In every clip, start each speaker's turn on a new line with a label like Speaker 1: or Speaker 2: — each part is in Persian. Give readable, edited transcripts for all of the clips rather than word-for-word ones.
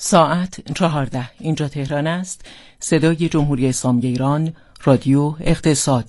Speaker 1: ساعت 14. اینجا تهران است. صدای جمهوری اسلامی ایران، رادیو اقتصاد.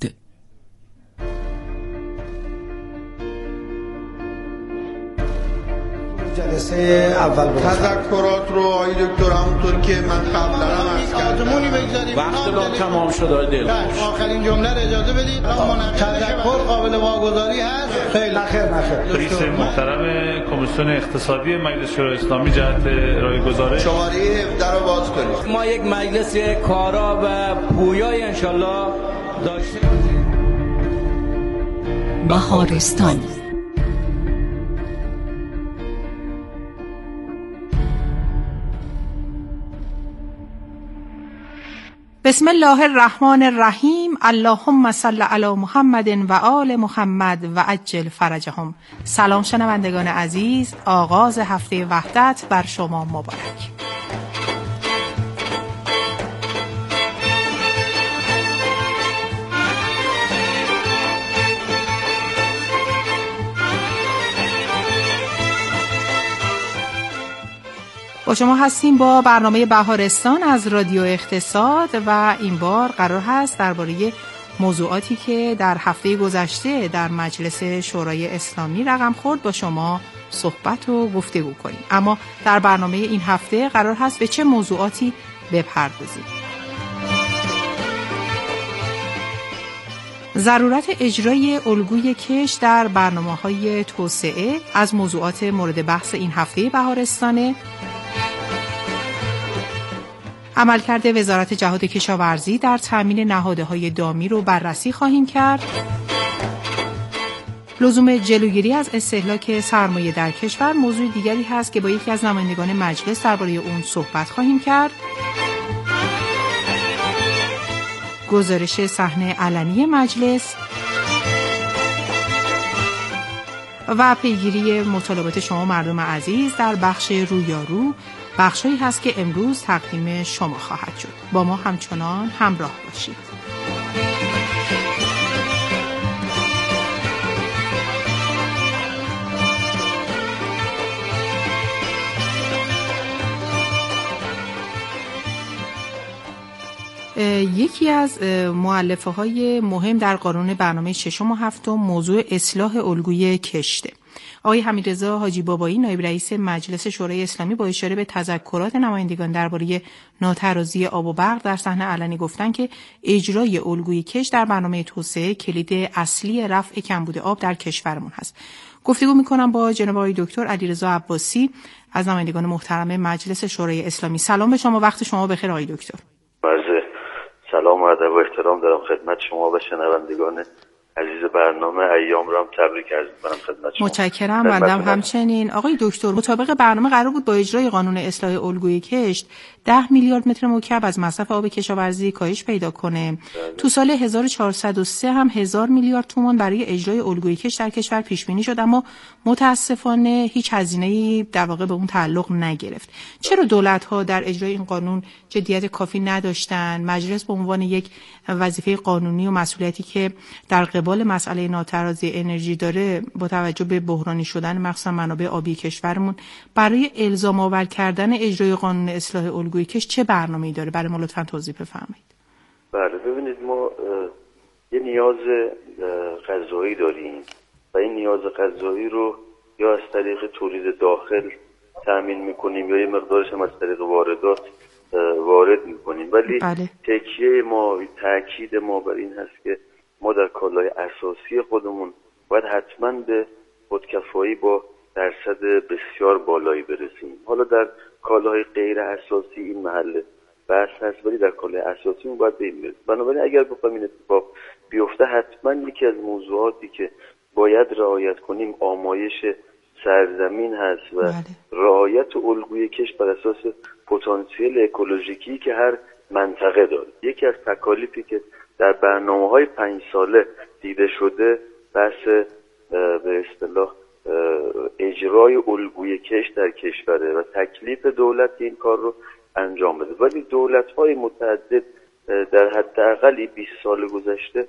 Speaker 2: جلسه اول
Speaker 3: تذکرات رو آقای دکتر همونطور که من قبلا هم عرض کردم
Speaker 4: وقت ما تمام شد.
Speaker 2: آخرین جمله رو اجازه بدید. تذکر قابل واگذاری هست. خیلی نخیر.
Speaker 5: رئیس محترم کمیسیون اقتصادی مجلس شورای اسلامی جهت ارائه گزارش
Speaker 3: شماره 17 رو باز کنید.
Speaker 4: ما یک مجلس کارا و پویای انشالله داشته باشیم.
Speaker 1: بهارستان.
Speaker 6: بسم الله الرحمن الرحیم. اللهم صل علی محمد و آل محمد و عجل فرجهم. سلام شنوندگان عزیز، آغاز هفته وحدت بر شما مبارک. با شما هستیم با برنامه بهارستان از رادیو اقتصاد و این بار قرار هست درباره موضوعاتی که در هفته گذشته در مجلس شورای اسلامی رقم خورد با شما صحبت و گفتگو کنیم. اما در برنامه این هفته قرار هست به چه موضوعاتی بپردازیم؟ ضرورت اجرای الگوی کش در برنامه‌های توسعه از موضوعات مورد بحث این هفته بهارستانه. عملکرد وزارت جهاد کشاورزی در تامین نهادهای دامی رو بررسی خواهیم کرد. لزوم جلوگیری از استهلاک سرمایه در کشور موضوع دیگری هست که با یکی از نمایندگان مجلس درباره اون صحبت خواهیم کرد. گزارش صحنه علنی مجلس و پیگیری مطالبات شما مردم عزیز در بخش رویارو بخشی هست که امروز تقدیم شما خواهد شد. با ما همچنان همراه باشید. یکی از مؤلفه‌های مهم در قانون برنامه ششم و هفتم موضوع اصلاح الگوی کشته. آقای حمیدرضا حاجی بابایی نایب رئیس مجلس شورای اسلامی با اشاره به تذکرات نمایندگان درباره ناترازی آب و برق در صحنه علنی گفتند که اجرای الگوی کش در برنامه توسعه کلید اصلی رفع کمبود آب در کشورمون هست. گفتگو می‌کنم با جناب آقای دکتر علیرضا عباسی از نمایندگان محترم مجلس شورای اسلامی. سلام به شما، وقت شما بخیر آقای دکتر.
Speaker 7: سلام و ادب و احترام دارم خدمت شما و شنوندگان عزیز برنامه. ایام رو هم تبریک عرض می‌کنم خدمت شما.
Speaker 6: متشکرم. بنده همچنین. آقای دکتر، مطابق برنامه قرار بود با اجرای قانون اصلاح الگوی کشت 10 میلیارد متر مکعب از مصرف آب کشاورزی کاهش پیدا کنه. تو سال 1403 هم 1000 میلیارد تومان برای اجرای الگوی کشت در کشور پیش بینی شد، اما متاسفانه هیچ هزینه‌ای در واقع به اون تعلق نگرفت. چرا دولت‌ها در اجرای این قانون جدیت کافی نداشتند؟ مجلس به عنوان یک وظیفه قانونی و مسئولیتی که در قبال مسئله ناترازی انرژی داره، با توجه به بحرانی شدن مخصوصا منابع آبی کشورمون، برای الزام آور کردن اجرای قانون اصلاح الگوی کش چه برنامه‌ای داره؟ برای ما لطفاً توضیح بفرمایید.
Speaker 7: بله، ببینید ما یه نیاز غذایی داریم و این نیاز غذایی رو یا از طریق تولید داخل تامین میکنیم یا یه مقدارش هم از طریق واردات وارد میکنیم، ولی تکیه ما، تاکید ما بر این هست که ما در کالای اساسی خودمون باید حتما به خودکفایی با درصد بسیار بالایی برسیم. حالا در کالاهای غیر اساسی این محل بحث هست، ولی در کالای اساسی اون باید به این برسیم. بنابراین اگر بخوایم این اتفاق بیفته، حتما یکی از موضوعاتی که باید رعایت کنیم آمایش سرزمین هست و رعایت الگوی کش بر اساس پتانسیل اکولوژیکی که هر منطقه داره. یکی از تکالیفی که در برنامه‌های 5 ساله دیده شده بحث به اصطلاح اجرای الگوی کش در کشوره و تکلیف دولت این کار رو انجام بده. ولی دولت‌های متعدد در حداقل 20 سال گذشته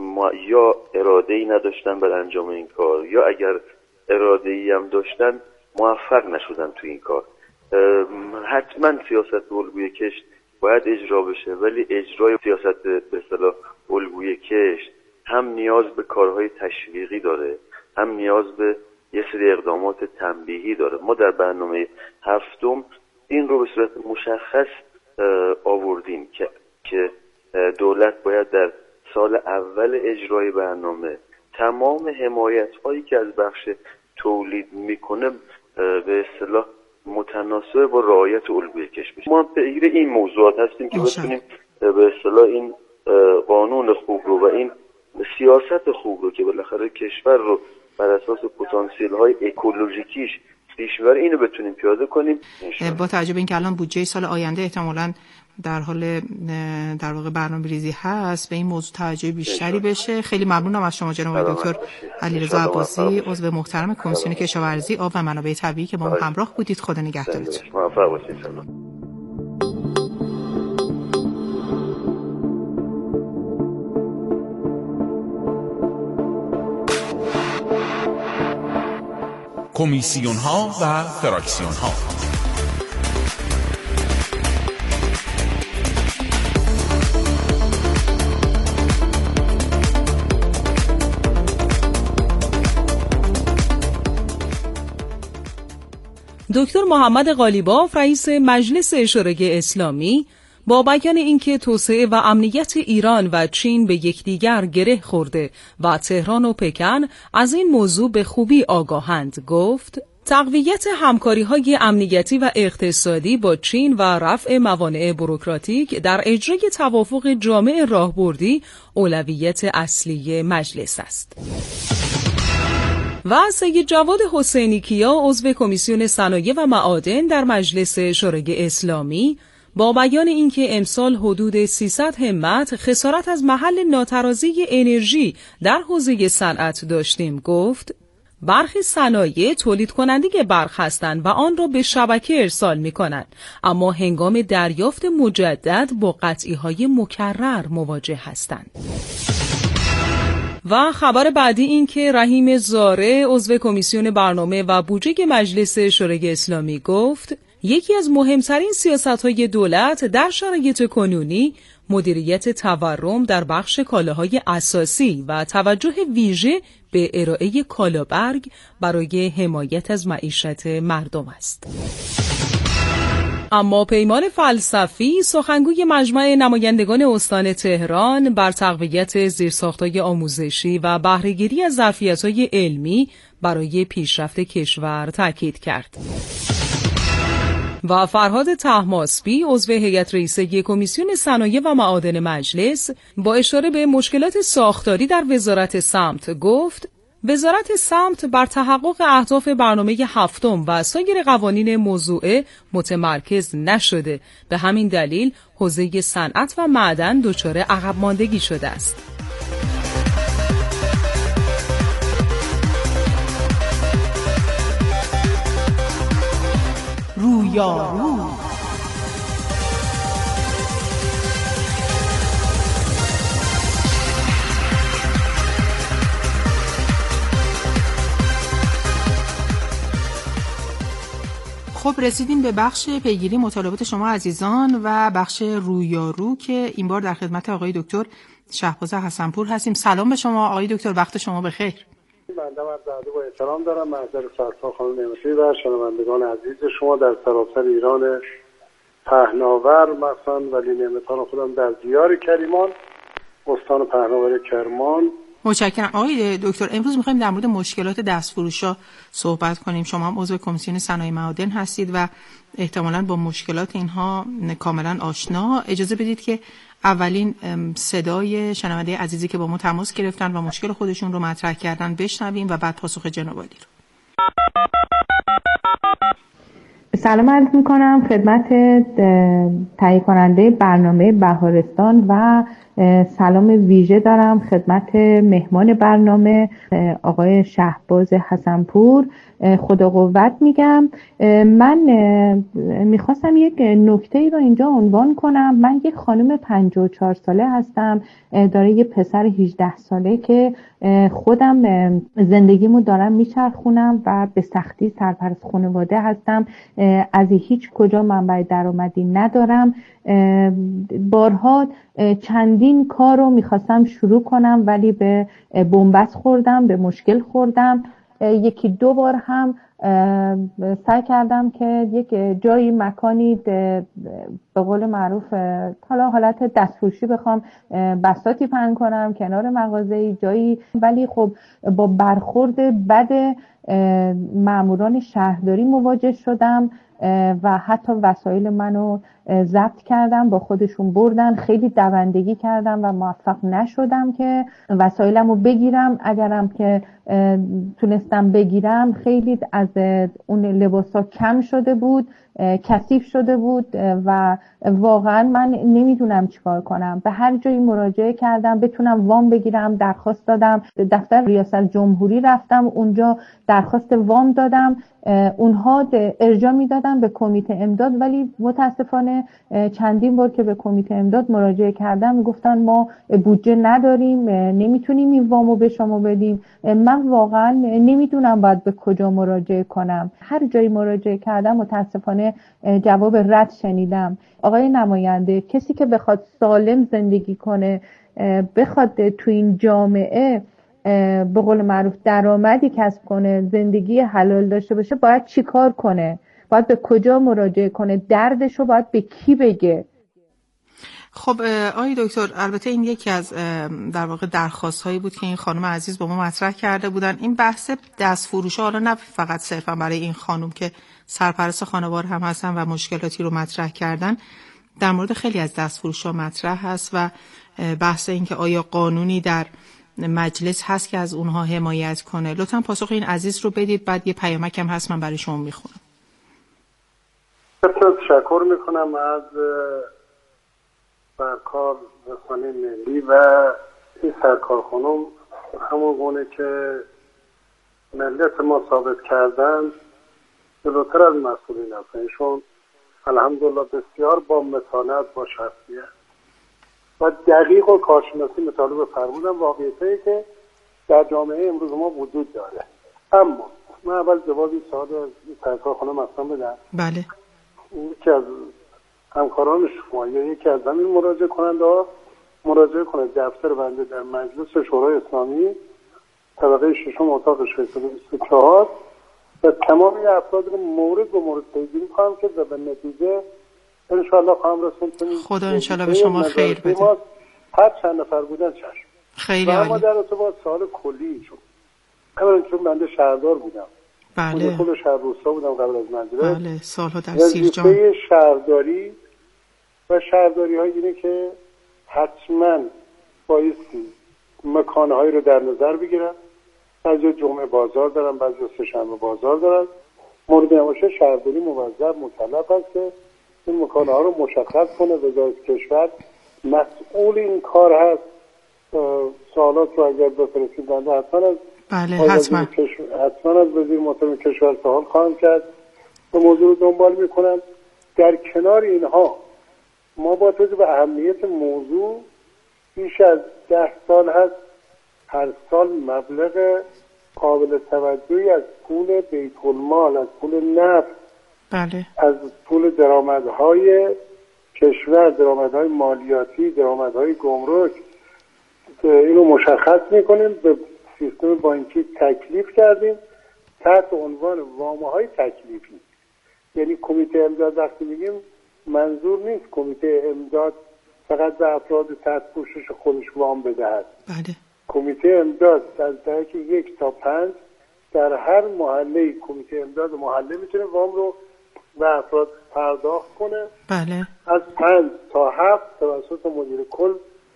Speaker 7: یا اراده‌ای نداشتن بر انجام این کار، یا اگر اراده‌ای هم داشتن موفق نشدن تو این کار. حتما سیاست الگوی کشت باید اجرا بشه، ولی اجرای سیاست به اصطلاح الگوی کشت هم نیاز به کارهای تشویقی داره، هم نیاز به یه سری اقدامات تنبیهی داره. ما در برنامه هفتم این رو به صورت مشخص آوردیم که دولت باید در سال اول اجرای برنامه تمام حمایت هایی که از بخش تولید میکنه به اصطلاح متناسب با رعایت الگوی کشت بشه. ما پیگیر این موضوعات هستیم که بتونیم به اصطلاح این قانون خوب رو و این سیاست خوب رو که بالاخره کشور رو بر اساس پتانسیل های اکولوژیکیش پیش میبره اینو بتونیم پیاده کنیم.
Speaker 6: با توجه به اینکه الان بودجه سال آینده احتمالاً در حال در واقع برنامه‌ریزی هست، به این موضوع توجه بیشتری بشه. خیلی ممنونم از شما جناب دکتر علیرضا عباسی، عضو محترم کمیسیون کشاورزی، آب و منابع طبیعی که با ما همراه بودید. خدا نگهدارتون.
Speaker 7: موفق باشید.
Speaker 8: کمیسیون ها و فراکسیون ها.
Speaker 1: دکتر محمد قالیباف رئیس مجلس شورای اسلامی با بیان اینکه توسعه و امنیت ایران و چین به یکدیگر گره خورده و تهران و پکن از این موضوع به خوبی آگاهند، گفت تقویت همکاری‌های امنیتی و اقتصادی با چین و رفع موانع بوروکراتیک در اجرای توافق جامع راهبردی اولویت اصلی مجلس است. و سید جواد حسینی کیا عضو کمیسیون صنایع و معادن در مجلس شورای اسلامی با بیان اینکه امسال حدود 300 همت خسارت از محل ناترازی انرژی در حوزه صنعت داشتیم، گفت برخی صنایع تولید کننده برق هستند و آن را به شبکه ارسال می کنند، اما هنگام دریافت مجدد با قطعی‌های مکرر مواجه هستند. و خبر بعدی این که رحیم زاره عضو کمیسیون برنامه و بودجه مجلس شورای اسلامی گفت یکی از مهمترین سیاست‌های دولت در شرایط کنونی مدیریت تورم در بخش کالاهای اساسی و توجه ویژه به ارائه کالابرگ برای حمایت از معیشت مردم است. اما پیمان فلسفی سخنگوی مجمع نمایندگان استان تهران بر تقویت زیرساخت‌های آموزشی و بهره‌گیری از ظرفیت‌های علمی برای پیشرفت کشور تاکید کرد. و فرهاد طهماسبی عضو هیئت رئیسه کمیسیون صنایع و معادن مجلس با اشاره به مشکلات ساختاری در وزارت سمت گفت وزارت سمت بر تحقق اهداف برنامه هفتم و سایر قوانین موضوعه متمرکز نشده، به همین دلیل حوزه صنعت و معدن دچار عقب ماندگی شده است.
Speaker 6: رویارو خب رسیدیم به بخش پیگیری مطالبات شما عزیزان و بخش رویارو که این بار در خدمت آقای دکتر شهباز حسنپور هستیم. سلام به شما آقای دکتر، وقت شما بخیر.
Speaker 9: بنده مرد با احترام دارم محضر سرکار خانم نعمتی و شنوندگان عزیز شما در سراسر ایران پهناور، مثلا ولی نعمتان خودم در دیار کریمان، استان پهناور کرمان.
Speaker 6: متشکرم آقای دکتر. امروز می‌خوایم در مورد مشکلات دستفروش‌ها صحبت کنیم. شما هم عضو کمیسیون صنایع معادن هستید و احتمالاً با مشکلات اینها کاملاً آشنا. اجازه بدید که اولین صدای شنونده عزیزی که با ما تماس گرفتن و مشکل خودشون رو مطرح کردن بشنویم و بعد پاسخ جناب عالی رو.
Speaker 10: سلام عرض می‌کنم خدمت تهیه کننده برنامه بهارستان و سلام ویژه دارم خدمت مهمان برنامه آقای شهباز حسنپور. خدا قوت میگم. من میخواستم یک نکته رو اینجا عنوان کنم. من یک خانم 54 ساله هستم، داره یه پسر 18 ساله که خودم زندگیمو دارم میچرخونم و به سختی سرپرست خانواده هستم. از هیچ کجا منبع درآمدی ندارم. بارها چندین کار رو میخواستم شروع کنم ولی به بنبست خوردم، به مشکل خوردم. یکی دو بار هم سعی کردم که یک جایی مکانی به قول معروف حالا حالت دستفروشی بخوام بساطی پهن کنم کنار مغازه جایی، ولی خب با برخورد بد ماموران شهرداری مواجه شدم و حتی وسایل منو ضبط کردم، با خودشون بردن. خیلی دوندگی کردم و موفق نشدم که وسایلمو بگیرم. اگرم که تونستم بگیرم خیلی از اون لباسا کم شده بود، کثیف شده بود و واقعا من نمیدونم چیکار کنم. به هر جایی مراجعه کردم بتونم وام بگیرم، درخواست دادم. دفتر ریاست جمهوری رفتم، اونجا درخواست وام دادم، اونها ارجاع میدادن به کمیته امداد، ولی متاسفانه چندین بار که به کمیته امداد مراجعه کردم گفتن ما بودجه نداریم، نمیتونیم این وامو به شما بدیم. من واقعا نمیدونم باید به کجا مراجعه کنم. هر جایی مراجعه کردم متاسفانه جواب رد شنیدم. آقای نماینده، کسی که بخواد سالم زندگی کنه، بخواد تو این جامعه به قول معروف درآمدی کسب کنه، زندگی حلال داشته باشه، باید چی کار کنه؟ باید به کجا مراجعه کنه؟ دردشو باید به کی بگه؟
Speaker 6: خب آقای دکتر، البته این یکی از در واقع درخواست هایی بود که این خانم عزیز با ما مطرح کرده بودن. این بحث دستفروش حالا نه فقط صرفا برای این خانم که سرپرست خانوار هم هستن و مشکلاتی رو مطرح کردن، در مورد خیلی از دستفروش ها مطرح هست و بحث این که آیا قانونی در مجلس هست که از اونها حمایت کنه. لطفاً پاسخ این عزیز رو بدید، بعد یه پیامک هم هست من برای شما میخونم.
Speaker 9: تشکر میکنم از سرکار رسانه ملی و این سرکار خانم. همون گونه که ملیت ما ثابت کردن جلوتر از مسئولین هستن. ایشون الحمدلله بسیار با متانت، با شخصیت و دقیق و کارشناسی مطالب فرمودن واقعیتایی که در جامعه امروز ما وجود داره. اما من اول جوابی ساده از سرکار خانم اصلا بدم.
Speaker 6: بله.
Speaker 9: یکی از همکاران شما یا یکی از همین مراجعه کننده ها مراجعه کنه دفتر بنده در مجلس شورای اسلامی طبقه 6 اتاق 624 و تمام افراد رو مورد به مورد پیگیری کنم که به نتیجه انشاءالله خواهم رسون.
Speaker 6: خدا انشاءالله به شما خیر بده.
Speaker 9: هر چند نفر بودن چشم.
Speaker 6: خیلی عالی.
Speaker 9: اما در ارتباط سوال کلی شد. اولا چون بنده شهردار بودم.
Speaker 6: بله.
Speaker 9: خود شهر روستا بودم قبل از مجلس.
Speaker 6: بله. سالها در سیرجان.
Speaker 9: شهرداری و شهرداری ها اینه که حتما بایستی مکانهایی رو در نظر بگیرن. بعضی جمعه بازار دارن، بعضی سه‌شنبه بازار دارن. مورد نمایش شهرداری موظف مکلف است که این مکانها رو مشخص کنه. وزارت کشور مسئول این کار هست. سوالات رو اگر بفرستید بنده حتما از وزیر محترم کشور سوال خواهم کرد و موضوع رو دنبال میکنم. در کنار اینها ما با توجه به اهمیت موضوع بیش از 10 سال هست هر سال مبلغ قابل توجهی از پول بیت المال، از پول نفت،
Speaker 6: بله،
Speaker 9: از پول درآمدهای کشور، درآمدهای مالیاتی، درآمدهای گمرک، اینو مشخص میکنیم. به سیستم بانکی تکلیف کردیم تحت عنوان وامه‌های تکلیفی. یعنی کمیته امداد وقتی میگیم منظور نیست کمیته امداد فقط به افراد تحت پوشش خودش وام بدهد.
Speaker 6: بله.
Speaker 9: کمیته امداد از درک 1 تا 5 در هر محله کمیته امداد محله میتونه وام رو به افراد پرداخت کنه.
Speaker 6: بله.
Speaker 9: از 5 تا 7 توسط مدیر کل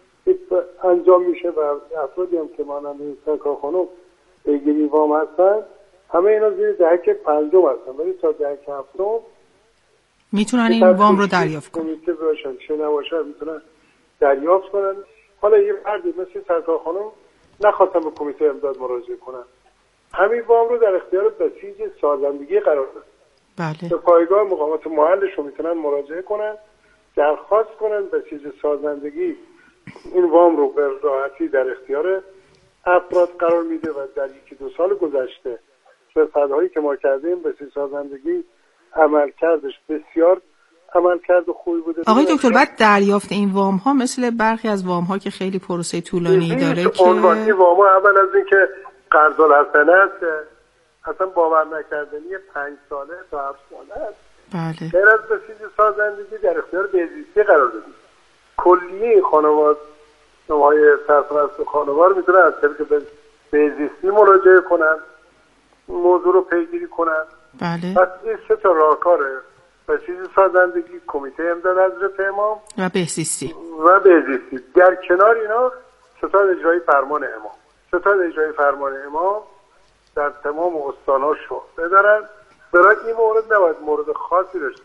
Speaker 9: انجام میشه و افرادی هم که مانند این سرکار خانم پیگیری وام هستن همه اینا زیر دهک 5 هستن، ولی تا دهک 7
Speaker 6: میتونن این وام رو دریافت کنن.
Speaker 9: کمیته باشن چه نباشن میتونن دریافت کنن. حالا یه مردی مثل سرکار خانم نخواستن به کمیته امداد مراجعه کنن، همین وام رو در اختیار بسیج سازندگی قرار داد.
Speaker 6: بله.
Speaker 9: به پایگاه مقامات محلشون میتونن مراجعه کنن، درخواست کنن بسیج سازندگی این وام رو به راحتی در اختیار افراد قرار میده و در 1-2 سال گذشته رصدهایی که ما کردیم بسیج سازندگی عملکردش بسیار عملکرد خوبی بوده.
Speaker 6: آقای دکتر، بعد دریافت این وام ها مثل برخی از وام ها که خیلی پروسه طولانی داره که
Speaker 9: عنوانی وام ها اول از این که قرض الحسنه است، اصلا باور نکردنی 5 ساله تا 7 ساله است.
Speaker 6: بله.
Speaker 9: غیر از بسیج سازندگی در اختیار بهزیستی قرار دادیم. کلیه خانوار نمای سرپرست خانوار میتونن از طریق بهزیستی مراجعه کنن، موضوع رو پیگیری کنن.
Speaker 6: بله.
Speaker 9: پس این 3 تا راهکاره: بسیج سازندگی، کمیته امداد حضرت امام
Speaker 6: و بهزیستی.
Speaker 9: در کنار اینا ستاد اجرایی فرمان امام. ستاد اجرایی فرمان امام در تمام استان‌ها شعبه دارن. برای این مورد نباید مورد خاصی داشته.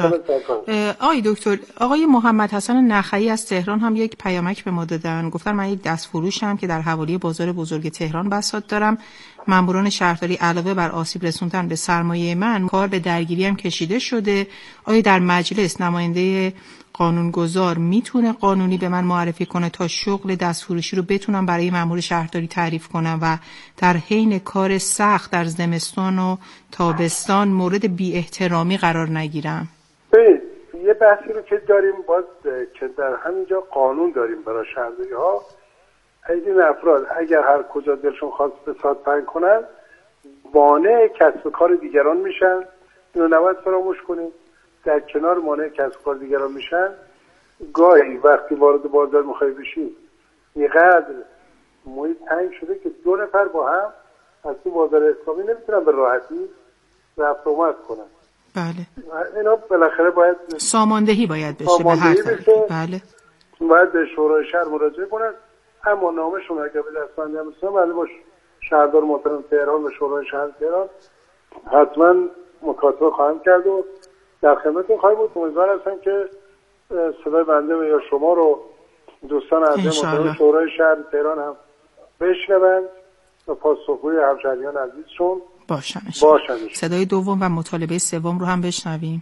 Speaker 6: آقای دکتر، آقای محمد حسن نخعی از تهران هم یک پیامک به ما دادن. گفتن من یک دستفروشم که در حوالی بازار بزرگ تهران بساط دارم. ماموران شهرداری علاوه بر آسیب رسوندن به سرمایه من، کار به درگیری هم کشیده شده. آیا در مجلس نماینده قانونگذار میتونه قانونی به من معرفی کنه تا شغل دستفروشی رو بتونم برای مأمور شهرداری تعریف کنم و در حین کار سخت در زمستان و تابستان مورد بی احترامی قرار نگیرم؟
Speaker 9: یه بحثی رو که داریم باز که در همینجا قانون داریم برای شهرداری ها. این افراد اگر هر کجا دلشون خواست فساد پهن کنن مانع کسب کار دیگران میشن. اینو نباید فراموش کنیم. در کنار مانع کسب کار دیگران میشن، گاهی وقتی وارد بازار میخوای بشی اینقدر محیط تنگ شده که 2 نفر با هم از تو بازار اسلامی نمیتونن به راحتی رفت و آمد کنن.
Speaker 6: بله.
Speaker 9: اینا بالاخره باید
Speaker 6: ساماندهی باید بشه به هر طریق. بله.
Speaker 9: باید به شورای شهر مراجعه کنن. اما نامشون اگر به دست من نمیرسه، بله با شهردار محترم تهران و شورای شهر تهران حتما مکاتبه خواهم کرد و در خدمتتون خواهیم بود. امیدوار هستم که صدای بنده و یا شما رو دوستان از محترم شورای شهر تهران هم بشنوند و پاسخگوی همشهریان عزیزشون باشن.
Speaker 6: صدای دوم و مطالبه سوم رو هم بشنویم.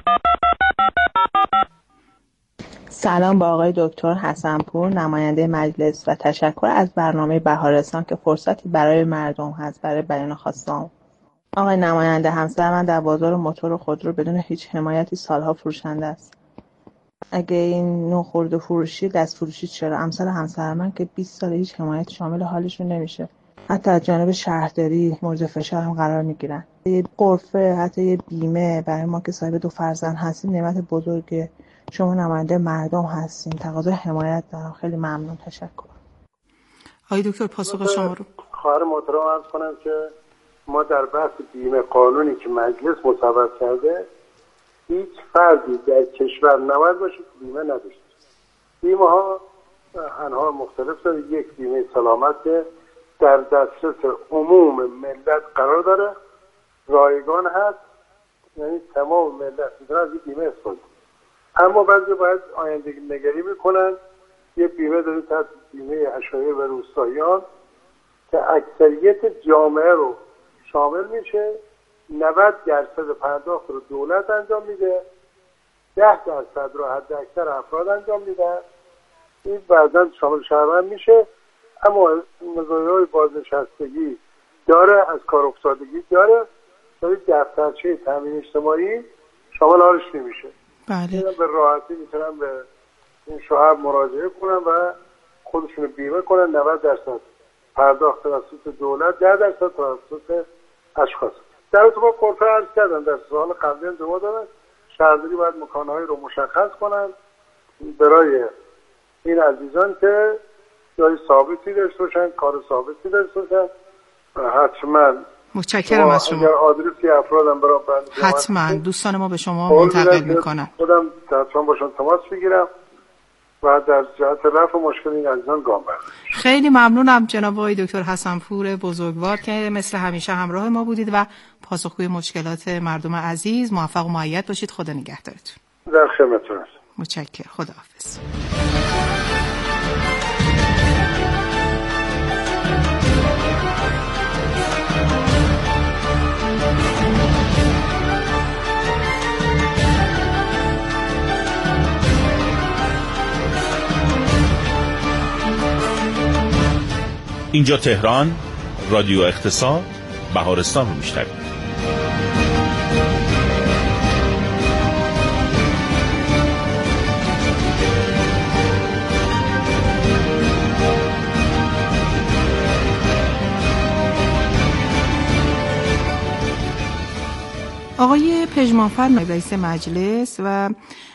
Speaker 11: سلام با آقای دکتر حسنپور، نماینده مجلس، و تشکر از برنامه بهارستان که فرصتی برای مردم هست برای بیان خواستم. آقای نماینده، همسر من در بازار موتور و خودرو بدون هیچ حمایتی سالها فروشنده است. اگه این نوع خرده فروشی دست فروشی چرا؟ امثال همسر من که 20 سال هیچ حمایت شامل حالشون نمیشه. حتی از جانب شهرداری مورد فشار هم قرار میگیرن. یه قرفه، حتی یه بیمه برای ما که صاحب 2 فرزند هستیم نعمت بزرگه. شما نماینده مردم هستین، تقاضای حمایت دارم. خیلی ممنون، تشکر.
Speaker 6: آقای دکتر پاسخ شما رو.
Speaker 9: خواهر محترم عرض کنم که ما در بحث بیمه قانونی که مجلس مصوب کرده هیچ فردی در کشور نباید باشه که بیمه نداشته. بیمه ها انواع مختلف داره. یک بیمه سلامت که در دسترس عموم ملت قرار داره، رایگان هست، یعنی تمام ملت میتونن از این بیمه استفاده کنن. اما بعضی باید آینده نگری میکنن. یه بیمه داره تحت بیمه عشایر و روستاییان که اکثریت جامعه رو شامل میشه. 90% پرداخت رو دولت انجام میده، 10% رو حد اکثر افراد انجام میدن. این بعضا شامل شهروند میشه، اما مزایای بازنشستگی داره، از کار افتادگی داره، ولی دفترچه تامین اجتماعی شامل حالش نمیشه.
Speaker 6: بله.
Speaker 9: به راحتی میتونن به این شعب مراجعه کنن و خودشون بیمه کنن. 90% پرداخت توسط دولت، 10% توسط اشخاص. در ارتباط قرفه عرض کردن در سال قبلی هم جواب دادن شهرداری باید مکانهایی رو مشخص کنن برای این عزیزان که جای ثابتی داشته باشن، کار ثابتی داشته باشن. حتما
Speaker 6: متشکرم از شما.
Speaker 9: اگر آدرسی افرادم برام
Speaker 6: حتما دوستان ما به شما منتقل میکنن.
Speaker 9: خودم حتما باشون تماس بگیرم و در جهت رفع مشکل این عزیزان گام بردارم.
Speaker 6: خیلی ممنونم جناب آقای دکتر حسنپور بزرگوار که مثل همیشه همراه ما بودید و پاسخگوی مشکلات مردم عزیز. موفق و مؤید باشید. خدا نگهدارتون.
Speaker 9: در خدمتتون هستم.
Speaker 6: متشکرم. خداحافظ.
Speaker 8: اینجا تهران، رادیو اقتصاد، بهارستان رو میشنوید.
Speaker 6: آقای پژمانفر رئیس مجلس و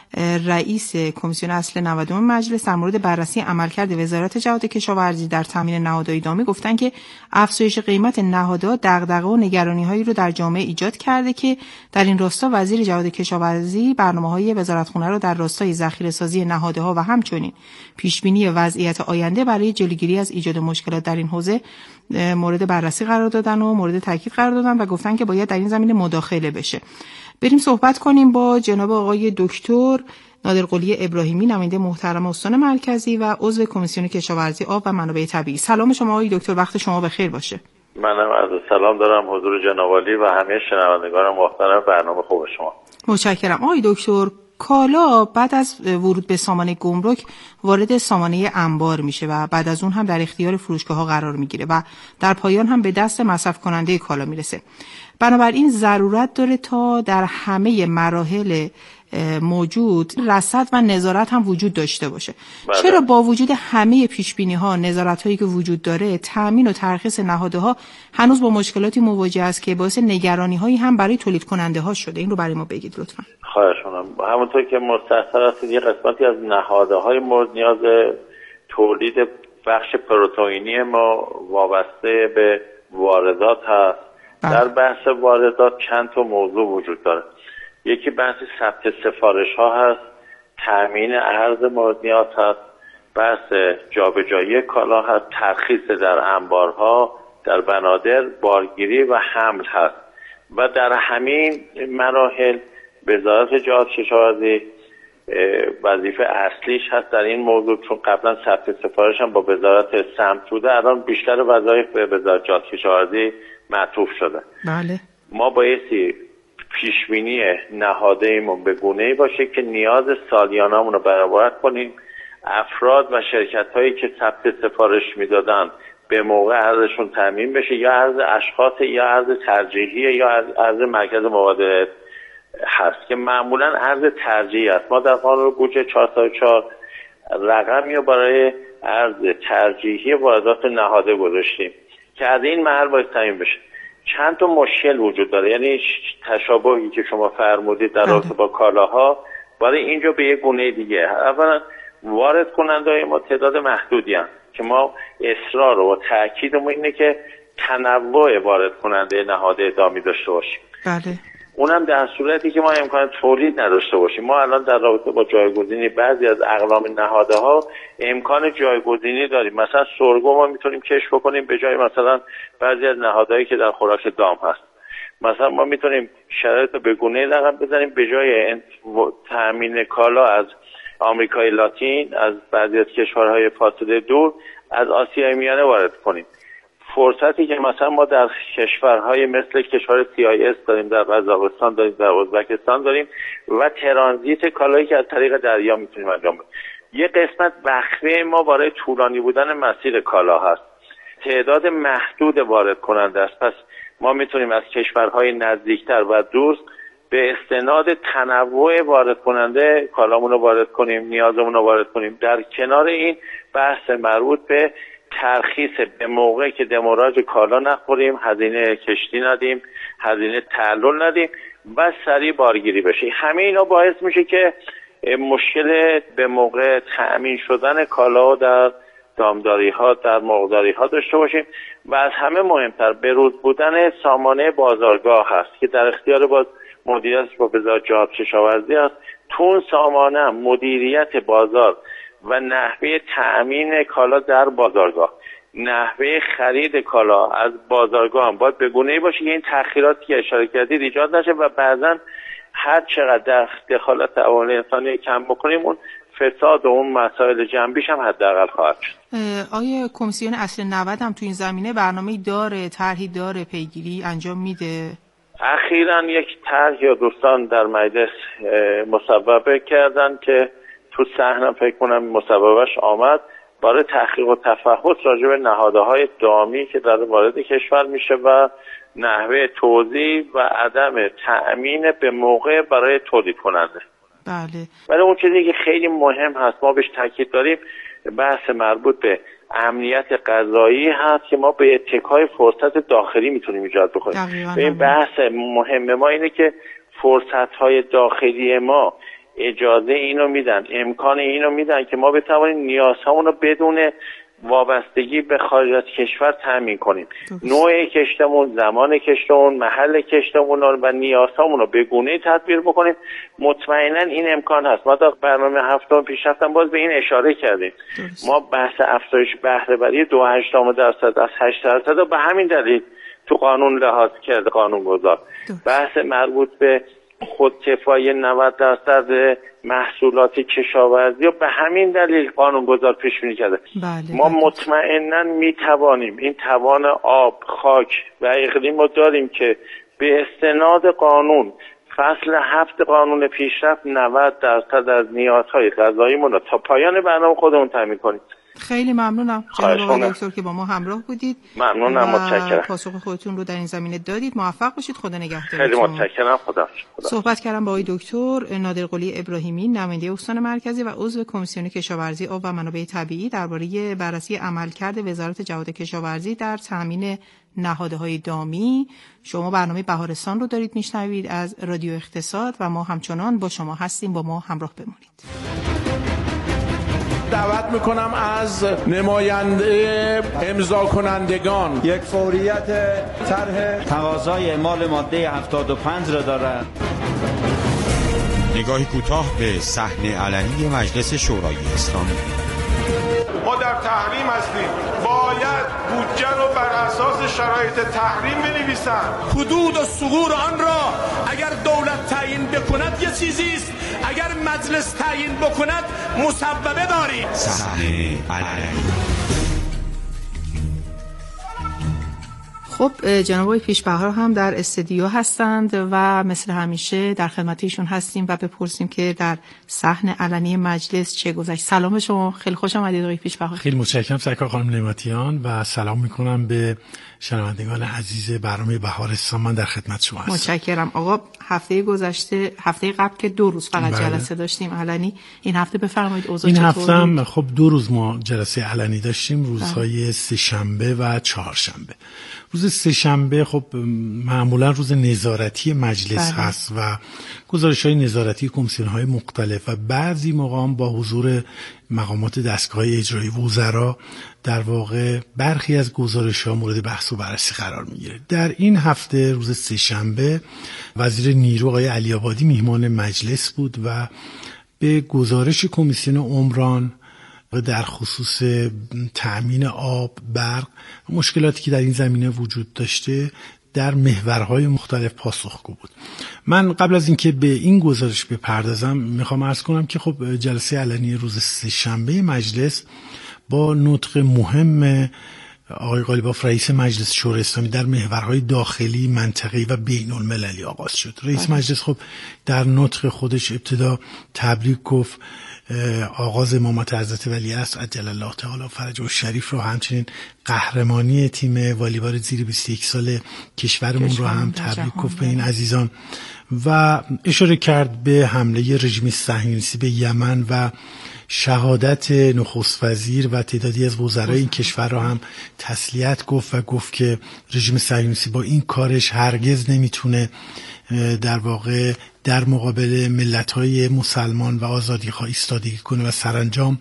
Speaker 6: رئیس کمیسیون اصل 90 مجلس در مورد بررسی عملکرد وزارت جهاد کشاورزی در تامین نهادهای دامی گفتن که افزایش قیمت نهادها دغدغه و نگرانی‌هایی رو در جامعه ایجاد کرده که در این راستا وزیر جهاد کشاورزی برنامه‌های وزارتخونه رو در راستای ذخیره‌سازی نهادها و همچنین پیشبینی وضعیت آینده برای جلوگیری از ایجاد مشکلات در این حوزه مورد بررسی قرار دادن و مورد تاکید قرار دادن و گفتن که باید در این زمینه مداخله بشه. بریم صحبت کنیم با جناب آقای دکتر نادرقلی ابراهیمی، نماینده محترم استان مرکزی و عضو کمیسیون کشاورزی آب و منابع طبیعی. سلام شما آقای دکتر، وقت شما بخیر باشه.
Speaker 7: منم عرض سلام دارم حضور جناب عالی و همه شنوندگان محترم برنامه خوب شما.
Speaker 6: متشکرم. آقای دکتر، کالا بعد از ورود به سامانه گمرک وارد سامانه انبار میشه و بعد از اون هم در اختیار فروشگاه‌ها قرار میگیره و در پایان هم به دست مصرف کننده کالا میرسه. بنابراین ضرورت داره تا در همه مراحل موجود رصد و نظارت هم وجود داشته باشه. چرا با وجود همه پیشبینی‌ها، نظارت‌هایی که وجود داره، تأمین و ترخیص نهادها هنوز با مشکلاتی مواجه است که باعث نگرانی‌هایی هم برای تولید کننده‌ها شده؟ این رو برای ما بگید لطفاً.
Speaker 7: خواهش می‌کنم. همونطور که مستحضر هستید یه قسمتی از نهادهای مورد نیاز تولید بخش پروتئینی ما وابسته به واردات هست. در بحث واردات چند تا موضوع وجود داره. یکی بحث ثبت سفارش ها هست، تأمین ارز مورد نیاز هست، بحث جابجایی کالا هست، ترخیص در انبارها، در بنادر، بارگیری و حمل هست. و در همین مراحل وزارت جهاد کشاورزی وظیفه اصلیش هست در این موضوع، چون قبلا ثبت سفارش هم با وزارت سمت بوده، الان بیشتر وظایف به وزارت جهاد کشاورزی معطوف شده.
Speaker 6: بله.
Speaker 7: ما بایستی پیشبینی نهاده‌ایمون به گونه‌ای باشه که نیاز سالیانه‌مون رو برآورد کنیم، افراد و شرکت‌هایی که ثبت سفارش میدادن به موقع ارزشون تامین بشه، یا ارز اشخاص یا ارز ترجیحی یا ارز مرکز مبادله هست که معمولا ارز ترجیحی است. ما در قانون بودجه 404 رقمی رو برای ارز ترجیحی واردات نهاده گذاشتیم که از این محل باید تامین بشه. چند تا مشکل وجود داره، یعنی تشابهی که شما فرمودید در رابطه با کالاها برای اینجا به یک گونه دیگه. اولا وارد کننده‌های ما تعداد محدودی هستند که ما اصرار و تاکیدمون اینه که تنوع وارد کننده نهاده دامی داشته باشیم.
Speaker 6: بله.
Speaker 7: اونم در صورتی که ما امکان تولید نداشته باشیم. ما الان در رابطه با جایگزینی بعضی از اقلام نهاده ها امکان جایگزینی داریم. مثلا سرگو ما میتونیم کشف بکنیم به جای مثلا بعضی از نهادهایی که در خوراک دام هست. مثلا ما میتونیم شرایط رو به گونه‌ای رقم بزنیم به جای تامین کالا از آمریکای لاتین، از بعضی از کشورهای فاصله دور، از آسیای میانه وارد کنیم. فرصتی که مثلا ما در کشورهای مثل کشور CIS داریم، در قزاقستان داریم، در ازبکستان داریم و ترانزیت کالایی که از طریق دریا میتونیم انجام بدیم. یه قسمت وقفه ما برای طولانی بودن مسیر کالا هست. تعداد محدود وارد کننده است. پس ما میتونیم از کشورهای نزدیکتر و دور به استناد تنوع وارد کننده کالامون رو وارد کنیم، نیازمون رو وارد کنیم. در کنار این بحث مربوط به ترخیص به موقع که دموراج کالا نخوریم، هزینه کشتی ندیم، هزینه تعلل ندیم و سریع بارگیری بشه. همه اینا باعث میشه که مشکل به موقع تأمین شدن کالا در دامداری ها، در مرغداری ها داشته باشیم و از همه مهمتر بروز بودن سامانه بازارگاه هست که در اختیار باز مدیریت با وزارت جهاد کشاورزی است. تو اون سامانه مدیریت بازار و نحوه تأمین کالا در بازارگاه، نحوه خرید کالا از بازارگاه هم باید به گونه‌ای باشه که این تأخیراتی که اشاره کردید ایجاد نشه و بعضا هر چقدر دخالت عوامل انسانی کم بکنیم اون فساد و اون مسائل جنبیش هم حداقل خواهد شد.
Speaker 6: آیا کمیسیون اصل 90 هم تو این زمینه برنامه‌ای داره، طرحی داره، پیگیری انجام میده؟
Speaker 7: اخیراً یک طرح یا دوستان در مجلس مصوبه کردن که تو صحنه فکر کنم مصوبهش آمد برای تحقیق و تفحص راجع به نهادهای دامی که در وارد کشور میشه و نحوه توزیع و عدم تأمین به موقع برای تولید کننده.
Speaker 6: بله.
Speaker 7: ولی اون چیزی که خیلی مهم هست ما بهش تاکید داریم بحث مربوط به امنیت غذایی هست که ما به اتکای فرصت داخلی میتونیم ایجاد بکنیم. به این بحث مهم ما اینه که فرصت‌های داخلی ما اجازه اینو میدن، امکان اینو میدن که ما بتوانیم نیازهامون رو بدون وابستگی به خارج از کشور تامین کنیم. نوع کشتمون، زمان کشتمون، محل کشتمون و نیازهامون رو به گونه‌ای تدبیر بکنیم. مطمئنا این امکان هست. ما در برنامه هفتم پیشرفتم باز به این اشاره کردیم. ما بحث افزایش بهره وری 2.8% از 8% رو به همین دلیل تو قانون لحاظ کرده قانونگذار. بحث مربوط به خودکفایی 90% محصولات کشاورزی و به همین دلیل قانونگذار پیش بینی کرده. ما مطمئنا میتوانیم این توان آب، خاک و اقلیم رو داریم که به استناد قانون فصل 7 قانون پیشرفت 90% از نیازهای غذاییمون رو تا پایان برنامه خودمون تامین کنیم.
Speaker 6: خیلی ممنونم جناب آقای دکتر که با ما همراه بودید.
Speaker 7: ممنونم، متشکرم.
Speaker 6: پاسخ خودتون رو در این زمینه دادید. موفق باشید. خدا نگهدارتون.
Speaker 7: خیلی متشکرم. خدا.
Speaker 6: صحبت کردم با آقای دکتر نادرقلی ابراهیمی، نماینده استان مرکزی و عضو کمیسیون کشاورزی، آب و منابع طبیعی درباره بررسی عملکرد وزارت جهاد کشاورزی در تامین نهادهای دامی. شما برنامه بهارستان رو دارید میشنوید از رادیو اقتصاد و ما همچنان با شما هستیم. با ما همراه بمونید.
Speaker 12: دعوت میکنم از نماینده امضا کنندگان
Speaker 4: یک فوریت طرح تقاضای اعمال ماده 75 را دارد.
Speaker 13: نگاهی کوتاه به صحن علنی مجلس شورای اسلامی.
Speaker 12: ما در تحریم هستیم. باید بودجه رو بر اساس شرایط تحریم بنویسن. حدود و ثغور آن را اگر دولت تعیین بکند یه چیزی است، اگر مجلس تعیین بکند مسببه داریم.
Speaker 13: صحن علنی.
Speaker 6: خب جناب آقای پیشبهار هم در استودیو هستند و مثل همیشه در خدمت ایشون هستیم و بپرسیم که در صحن علنی مجلس چه گذشت. سلام شما، خیلی خوش آمدید آقای پیشبهار.
Speaker 14: خیلی متشکرم سرکار خانم نعمتیان و سلام میکنم به شنوندگان عزیز برنامه بهارستان. من در خدمت شما هستم.
Speaker 6: متشکرم. آقا هفته گذشته، هفته قبل که 2 روز فقط جلسه داشتیم علنی، این هفته بفرمایید اوضاع چطور؟
Speaker 14: این هفته هم خب 2 روز ما جلسه علنی داشتیم، روزهای سه‌شنبه و چهارشنبه. روز سه‌شنبه خب معمولا روز نظارتی مجلس هست و گزارش‌های نظارتی کمیسیون‌های مختلف و بعضی موقع با حضور مقامات دستگاه اجرایی وزرا در واقع برخی از گزارش‌ها مورد بحث و بررسی قرار می‌گیره. در این هفته روز سه‌شنبه وزیر نیرو آقای علی‌آبادی میهمان مجلس بود و به گزارش کمیسیون عمران در خصوص تأمین آب، برق، مشکلاتی که در این زمینه وجود داشته در محورهای مختلف پاسخگو بود. من قبل از اینکه به این گزارش بپردازم میخوام عرض کنم که خب جلسه علنی روز سه‌شنبه مجلس با نطق مهم آقای قالیباف رئیس مجلس شورای اسلامی در محورهای داخلی، منطقه‌ای و بین‌المللی آغاز شد. رئیس مجلس خب در نطق خودش ابتدا تبریک گفت آغاز امامت حضرت ولیعصر عجل الله تعالی فرجه الشریف رو، همچنین قهرمانی تیم والیبال زیر 21 سال کشورمون رو هم تبریک گفت به این عزیزان و اشاره کرد به حمله رژیم صهیونیستی به یمن و شهادت نخست وزیر و تعدادی از وزرای این کشور را هم تسلیت گفت و گفت که رژیم صهیونیستی با این کارش هرگز نمیتونه در واقع در مقابل ملت‌های مسلمان و آزادی‌خواه ایستادگی کنه و سرانجام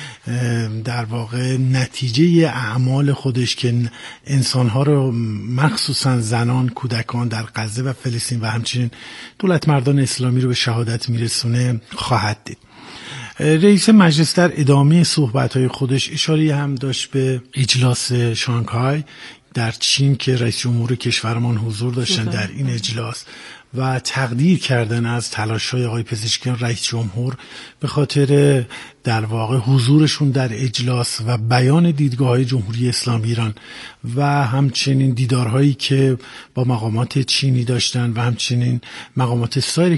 Speaker 14: در واقع نتیجه اعمال خودش که انسان‌ها رو مخصوصا زنان، کودکان در غزه و فلسطین و همچنین دولت مردان اسلامی رو به شهادت میرسونه خواهد دید. رئیس مجلس در ادامه صحبت‌های خودش اشاره هم داشت به اجلاس شانگهای در چین که رئیس جمهور کشورمان حضور داشتن در این اجلاس و تقدیر کردن از تلاش‌های آقای پزشکیان رئیس جمهور به خاطر در واقع حضورشون در اجلاس و بیان دیدگاه‌های جمهوری اسلامی ایران و همچنین دیدارهایی که با مقامات چینی داشتن و همچنین مقامات سایر